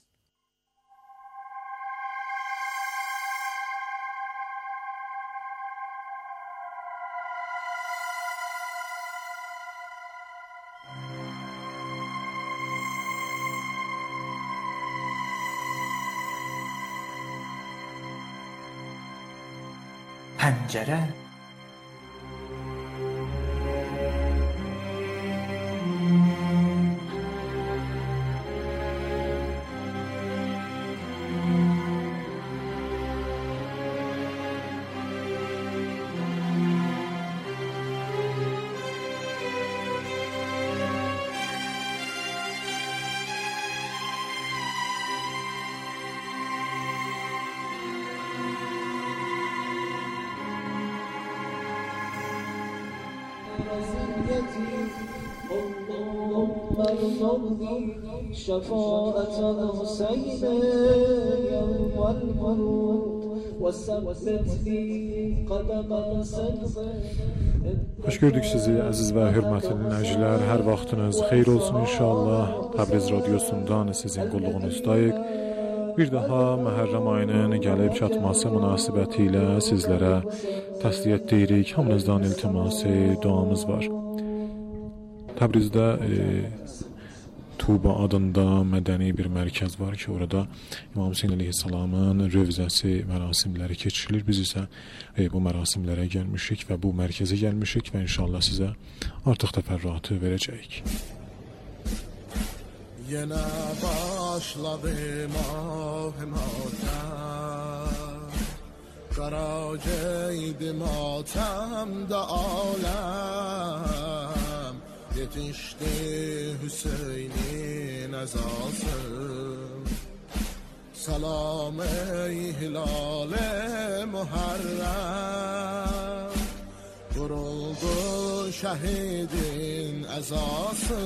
Pəncərə. شفاعة الحسين يوم الموت وثبت لي قدم صدق. Hoş gördük sizi əziz və hörmətli dinləyicilər. Hər vaxtınız xeyir olsun inşallah. Təbriz Radyosu'ndan sizin qulluğunuzdayıq. Bir daha Məhərrəm ayının gəlib çatması münasibətilə sizlərə təsliyyət deyirik. Hamınızdan iltiması, duamız var. Təbrizdə Tuba adında mədəni bir mərkəz var ki, orada İmam Hüseyn əleyhissalamın rövzəsi mərasimləri keçirilir. Biz isə bu mərasimlərə gəlmişik və bu mərkəzə gəlmişik və inşallah sizə artıq təfərrüatı verəcəyik. Yenə başladı mah matəm, qaracəydi matəmdə aləm, yetişdi Hüseynin əzası. Salam ey hilal-i Muharrem, vuruldu şəhidin əzası.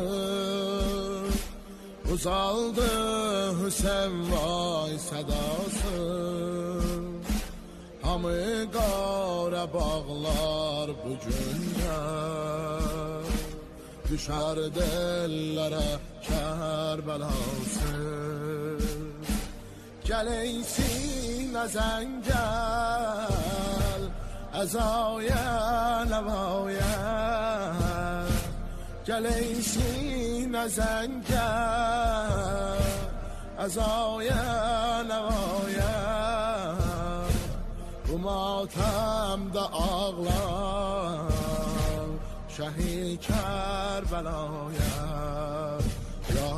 Uzaldı Hüseyin vay sədası, hamı qara bağlar bugündən düşər dillərə Kərbəlası gələysin əzəngəl əzaya nəvaya gələysin əzəngəl əzaya nəvaya bu matəmdə ağlar şəhid Kərbəlaya ya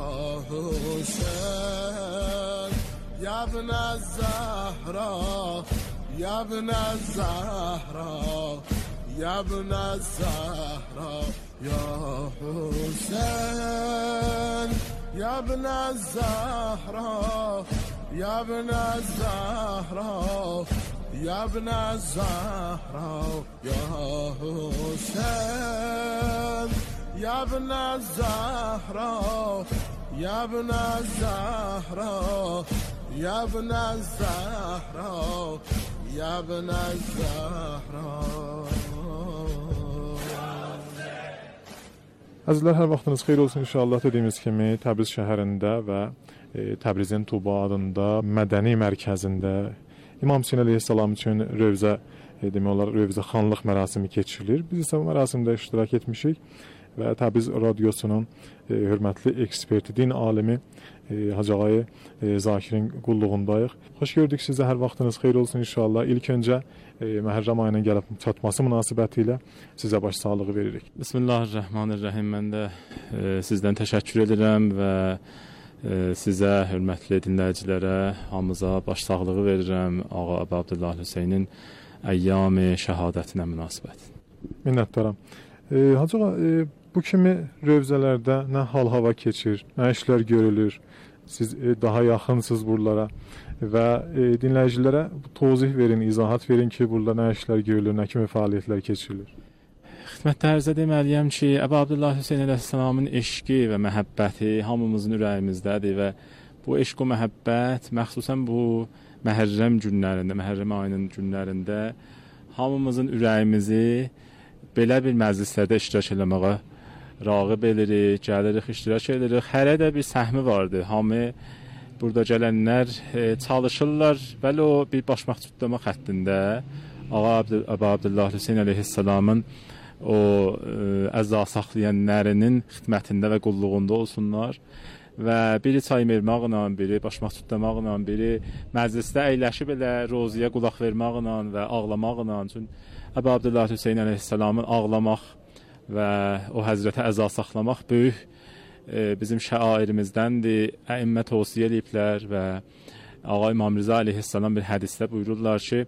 Hüseyin ya ibn Zəhra ya ibn Zəhra ya ibn Zəhra ya Hüseyin ya ibn Zəhra ya ibn Zəhra ya ibn Zəhra ya Hüseyin ya ibn Zəhra ya ibn Zəhra ya ibn Zəhra ya ibn Zəhra. Əzizlər, hər vaxtınız xeyir olsun inşallah. Dediyimiz kimi Təbriz şəhərində və Təbrizin Tuba adında mədəni mərkəzində İmam Hüseyn əleyhissalam üçün rövzə, demək olar, rövzə xanlıq mərasimi keçirilir. Biz isə bu mərasimdə iştirak etmişik və Təbriz radiosunun hörmətli eksperti, din alimi Hacı Ağay Zakirin qulluğundayıq. Xoş gördük sizə, hər vaxtınız xeyir olsun inşallah. İlk öncə Məhərrəm ayının gəlib çatması münasibəti ilə sizə baş sağlığı veririk. Bismillahirrahmanirrahim. Mən də sizdən təşəkkür edirəm və sizə, hörmətli dinləyicilərə, hamıza baş sağlığı verirəm Ağa Əbu Abdullah Hüseynin əyyam-ı şəhadətinə münasibət. Minnətdaram. Hacı Ağa, bu kimi rövzələrdə nə hal-hava keçir, nə işlər görülür? Siz daha yaxınsınız buralara və dinləyicilərə tozih verin, izahat verin ki, burada nə işlər görülür, nə kimi fəaliyyətlər keçirilir? Xidmətdə ərzə deməliyəm ki, Əbu Abdullah Hüseyn əleyhissalamın eşqi və məhəbbəti hamımızın ürəyimizdədir və bu eşq və məhəbbət məxsusən bu Məhərrəm günlərində, Məhərrəm ayının günlərində hamımızın ürəyimizi belə bir məclislərdə iştirak eləməyə rağib edirik, gəlirik, iştirak edirik. Hərə də bir səhmi vardır. Hamı burada gələnlər çalışırlar, bəli o bir başmaq tutlama xəttində Ağa Əbu Abdullah Hüseyn əleyhissalamın o əza saxlayanlarının xidmətində və qulluğunda olsunlar və biri çay verməklə, biri başmaq tutmaqla, biri məclisdə əyləşib elə roziyə qulaq verməklə və ağlamaqla. Çünki Əbu Abdullah Hüseyn əleyhissalamın ağlamaq və o həzrətə əza saxlamaq böyük bizim şəairimizdəndir. Əimmə tövsiyə ediblər və Ağa İmam Rıza əleyhissalam bir hədisdə buyururlar ki,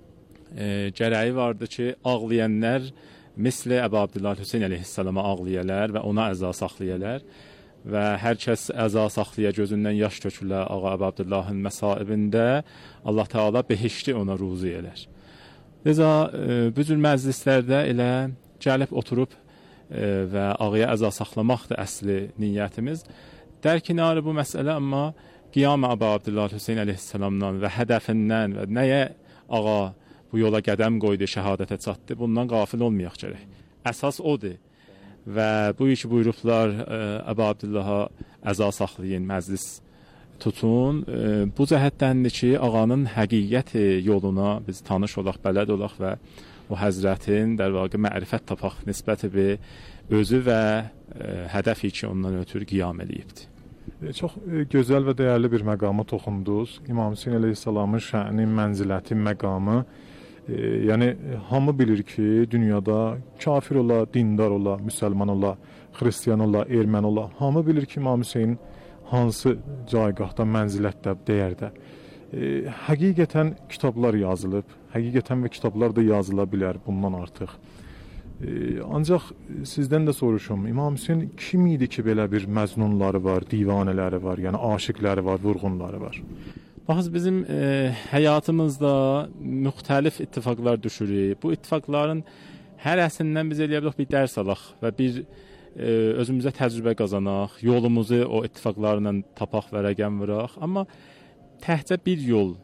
gərəyi vardı ki, ağlayanlar misli Əbu Abdullah Hüseyn əleyhissalama ağlayalar və ona əza saxlayalar və hər kəs əza saxlaya gözündən yaş tökülə Ağa Əbu Abdullahın məsaibində Allah Teala behişti ona ruzi elər. Liza bu cür məclislərdə elə gəlib oturub və ağaya əza saxlamaqdır əsli niyyətimiz. Dərkinarı bu məsələ, amma qiyam Əbu Abdullah Hüseyn əleyhissalamdan və hədəfindən və nəyə ağa bu yola qədəm qoydu, şəhadətə çatdı, bundan qafil olmayaq gərək. Əsas odur və bu iki buyurublar Əbu Abdullaha əza saxlayın, məclis tutun. Bu cəhətdəndir ki, ağanın həqiqəti yoluna biz tanış olaq, bələd olaq və o həzrətin dər vaqə mərifət tapaq nisbəti bir özü və hədəfi ki, ondan ötürü qiyam eləyibdir. Çox gözəl və dəyərli bir məqama toxundunuz. İmam Hüseyn əleyhissalamın şəni, mənziləti, məqamı. Yəni, hamı bilir ki, dünyada kafir ola, dindar ola, müsəlman ola, xristiyan ola, erməni ola, hamı bilir ki, İmam Hüseyn hansı caygahda, mənzilətdə, dəyərdə. Həqiqətən kitablar yazılıb, həqiqətən və kitablar da yazıla bilər bundan artıq. Ancaq sizdən də soruşum, İmam Hüseyn kim idi ki, belə bir məzmunları var, divanələri var, yəni aşiqləri var, vurğunları var? Baxız, bizim həyatımızda müxtəlif ittifaqlar düşürük. Bu ittifaqların hər əsrindən biz eləyə bilərik bir dərs alaq və bir özümüzə təcrübə qazanaq, yolumuzu o ittifaqlarla tapaq və rəqəm vuraq. Amma təhcə bir yol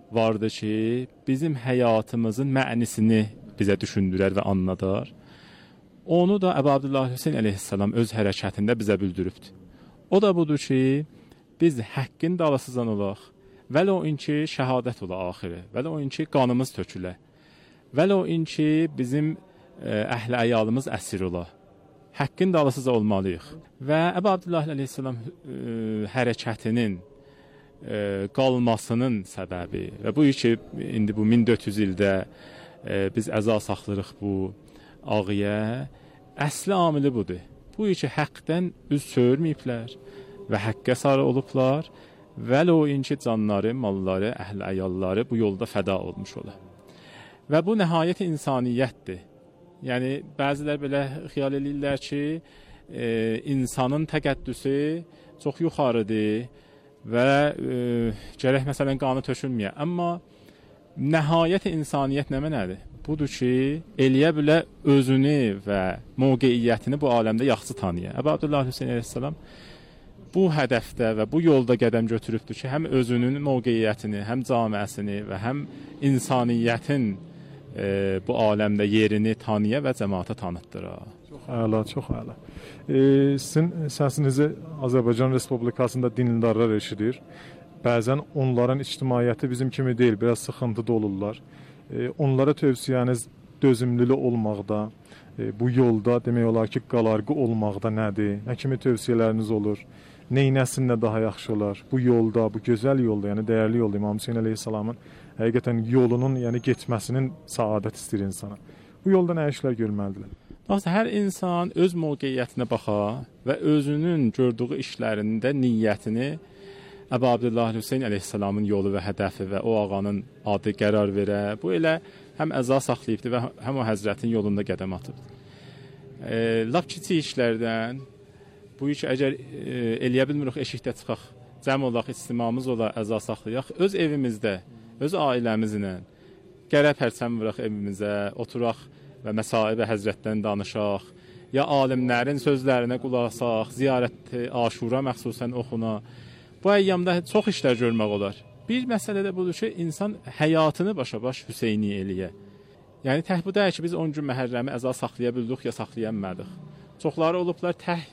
vardır ki, bizim həyatımızın mənisini bizə düşündürər və anladar. Onu da Əbu Abdullah Hüseyn əleyhissalam öz hərəkətində bizə bildiribdir. O da budur ki, biz həqqin dalasızan olaq, vələ o inki şəhadət ola axiri, vələ o inki qanımız tökülə, vələ o inki bizim əhli əyalımız əsir ola. Həqqin dalasız olmalıyıq. Və Əbu Abdullah əleyhissalam hərəkətinin qalmasının səbəbi və bu ki, indi bu 1400 ildə biz əza saxlırıq bu ağıya, əsli amili budur. Bu ki, həqqdən üz çövürməyiblər və həqqə sarı olublar və o inki canları, malları, əhl-i əyalları bu yolda fəda olmuş ola. Və bu nəhayət insaniyyətdir. Yəni, bəzilər belə xiyal edirlər ki, insanın təqəddüsü çox yuxarıdır və gərək məsələn qanı tökülməyə. Amma nəhayət insaniyyət nə mənədir? Budur ki, eləyə bilə özünü və mövqeyiyyətini bu aləmdə yaxşı tanıya. Əbu Abdullah Hüseyn əleyhissalam bu hədəfdə və bu yolda qədəm götürübdür ki, həm özünün mövqeyiyyətini, həm camiəsini və həm insaniyyətin bu aləmdə yerini tanıya və cəmaata tanıtdıra. Çox əla, çox əla. Sizin səsinizi Azərbaycan Respublikasında dindarlar eşidir. Bəzən onların ictimaiyyəti bizim kimi deyil, biraz sıxıntıda olurlar. Onlara tövsiyəniz dözümlülü olmaqda, bu yolda demək olar ki, qalarqı olmaqda nədir? Nə kimi tövsiyələriniz olur? Neynəsinlə daha yaxşı olar? Bu yolda, bu gözəl yolda, yəni dəyərli yolda İmam Hüseyn əleyhissalamın həqiqətən yolunun, yəni getməsinin saadət istəyir insana. Bu yolda nə işlər görməlidirlər? Baxsa, hər insan öz mövqeyiyyətinə baxa və özünün gördüyü işlərində niyyətini Əbu Abdullah Hüseyn əleyhissalamın yolu və hədəfi və o ağanın adı qərar verə. Bu elə həm əza saxlayıbdır və həm o həzrətin yolunda qədəm atıbdır. Lap kiçik işlərdən bu iş əgər eləyə bilmirik, eşikdə çıxaq, cəm olaq, istimamız ola, əza saxlayaq, öz evimizdə, öz ailəmizlə gərək pərçəm vuraq evimizə, oturaq və məsaibə həzrətdən danışaq, ya alimlərin sözlərinə qulaq asaq, ziyarət Aşura məxsusən oxuna. Bu əyyamda çox işlər görmək olar. Bir məsələ də budur ki, insan həyatını başa-baş Hüseyni eləyə. Yəni, tək bu deyək ki, biz 10 gün Məhərrəmi əza saxlaya bildik, ya saxlayanmadıq. Çoxları olublar,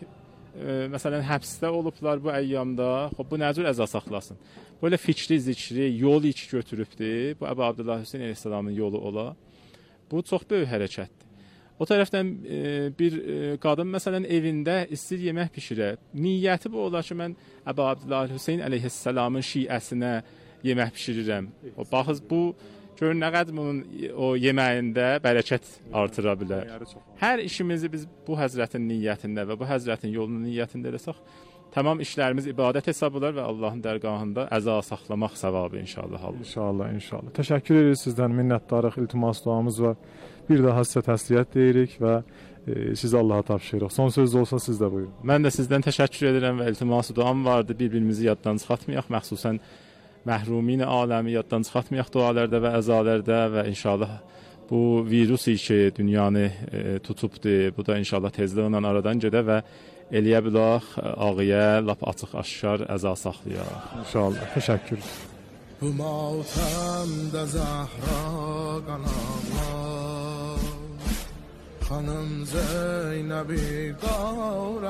məsələn, həbsdə olublar bu əyyamda, bu nə cür əza saxlasın? Böyle fikri, zikri, yol iki götürübdür. Bu Əbu Abdullah Hüseyn əleyhissalamın yolu ola. Bu çox böyük hərəkətdir. O tərəfdən bir qadın məsələn evində istir yemək pişirə. Niyyəti bu olar ki, mən Əbu Abdullah Hüseyn əleyhissalamın şiəsinə yemək pişirirəm. O baxız bu gör nə qədər bunun o yeməyində bərəkət artıra bilər. Hər işimizi biz bu həzrətin niyyətində və bu həzrətin yolunun niyyətində eləsək, tamam işlərimiz ibadət hesab olar və Allahın dərgahında əza saxlamaq savabı inşallah. İnşallah, inşallah. Təşəkkür edirik sizdən, minnətdarıq, iltimas duamız var. Bir daha sizə təsliyyət deyirik və sizi Allaha tapşırırıq. Son söz olsa siz də buyurun. Mən də sizdən təşəkkür edirəm və iltimas duam vardı. Bir-birimizi yaddan çıxartmayaq, məxsusən məhrumin aləmi yaddan çıxartmayaq dualarda və əzalarda və inşallah bu virus ki dünyanı tutubdur. Bu da inşallah tezliklə aradan gedə və eləyə bilək ağıya lap açıq aşkar əza saxlayaq. İnşallah. Təşəkkür. Bu matəmdə Zəhra qanaqlar, xanım Zeynəbi qavra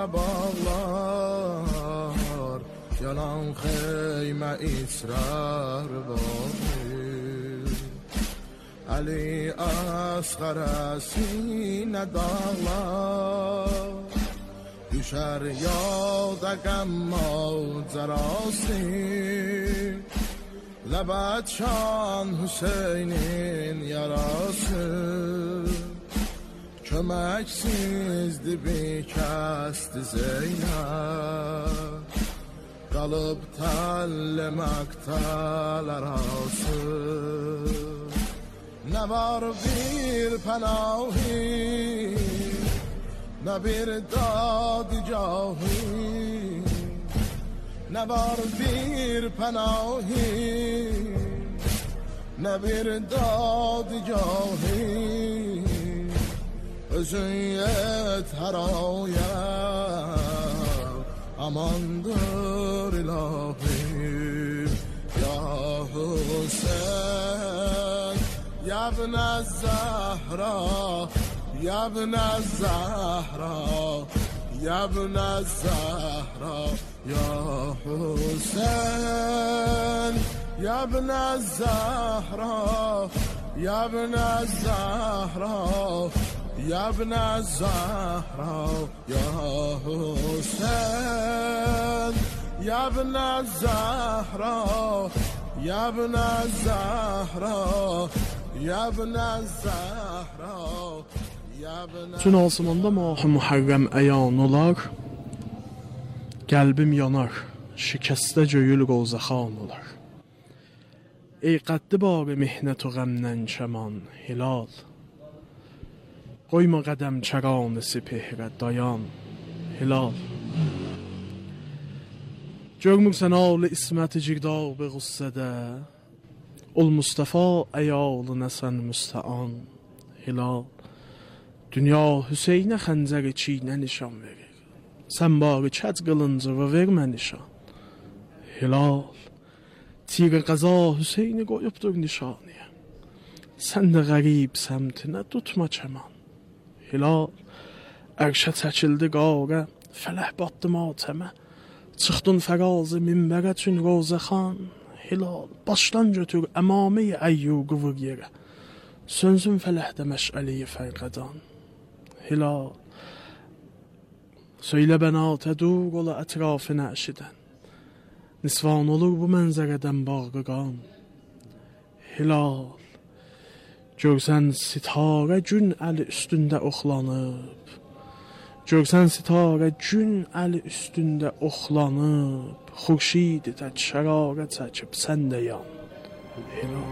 bağlar, yalan xeymə israr var. Əli əsqərə sinə dağlar, düşər yada qəmmal cərasi, Ləbət şan Hüseynin yarası, köməksizdir bikəsdi Zeynəb, qalıb təlli məqtəl arası. Nə var bir pənahi, nə bir dadigahı, nə var bir pənahi, nə bir dadigahı, özün yet hər aya, amandır ilahi, ya حسین یا ابن الزهرا یا ابن الزهرا یا ابن الزهرا یا حسین یا ابن الزهرا یا ابن الزهرا یا ابن الزهرا یا حسین یا ابن الزهرا یا ابن الزهرا یا ابن الزهرا. Tün asmanda mah-ı Muharrem əyan olar, qəlbim yanar, şikəstə göyül qovzaxan olar. Ey qəddi barı mihnət o qəmdən kəman, hilal, qoyma qədəm kəranı sipehrə dayan, hilal. Görmürsən ağlı isməti cirdab-ı qüssədə, ol Mustafa əyalı nəsən müstəan, hilal. Dünya Hüseynə xəncəri çiynə nişan verir, sən barı kəc qılıncı və vermə nişan, hilal. Tir-i qəza Hüseyni qoyubdur nişaniyə, sən də qərib səmtinə tutma kəman, hilal. Ərşə çəkildi qarə, fələh batdı matəmə, çıxdın fərazı minbərə çün rozəxan, hilal. Başdan götür əmami-i əyyur qıvır yerə, sönsün fələhdə məşəli-i fərqədan, hilal. Söylə bənatə dur ola ətrafını əşidən, nisvan olur bu mənzərədən bağqıqan, hilal. Görsən sitarə gün əli üstündə oxlanıb, görsən sitarə gün əli üstündə oxlanıb, xurşidi tək şərarə çəkib sən də yan, hilal.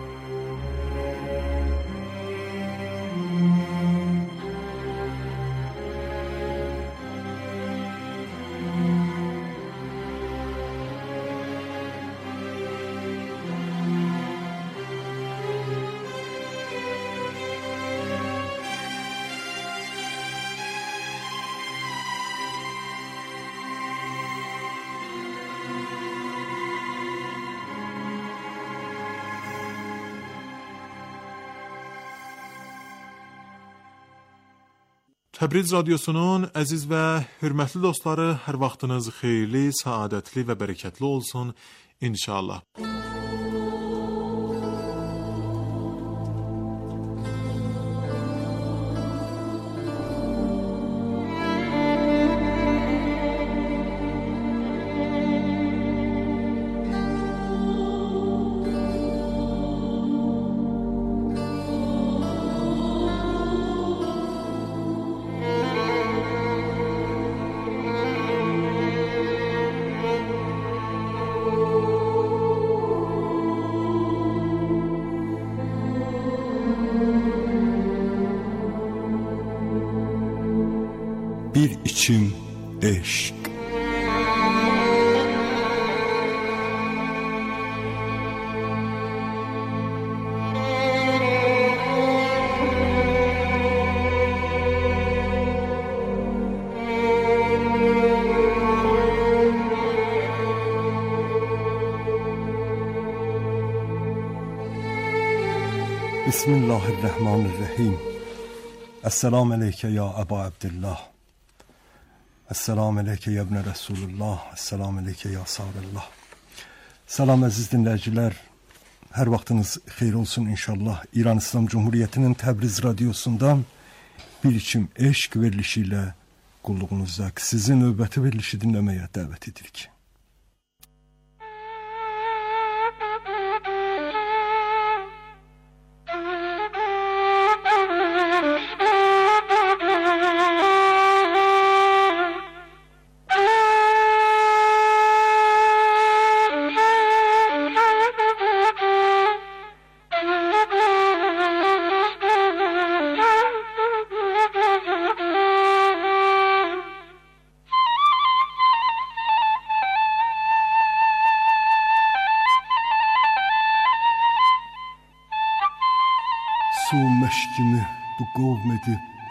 Təbriz radiosunun əziz və hörmətli dostları, hər vaxtınız xeyirli, saadətli və bərəkətli olsun inşallah. Bir içim eşq. Bismillahirrahmanirrahim. Esselamu aleyke ya Ebu Abdillah. Esselamu aleyke ya ibn Resulullah. Esselamu aleyke ya Sarullah. Salam əziz dinləyicilər. Hər vaxtınız xeyir olsun inşallah. İran İslam Cumhuriyyətinin Təbriz radiosunda bir içim eşq verilişi ilə qulluğunuzda sizin növbəti verilişi dinləməyə dəvət edirik. Su meşkimi bu qovm edib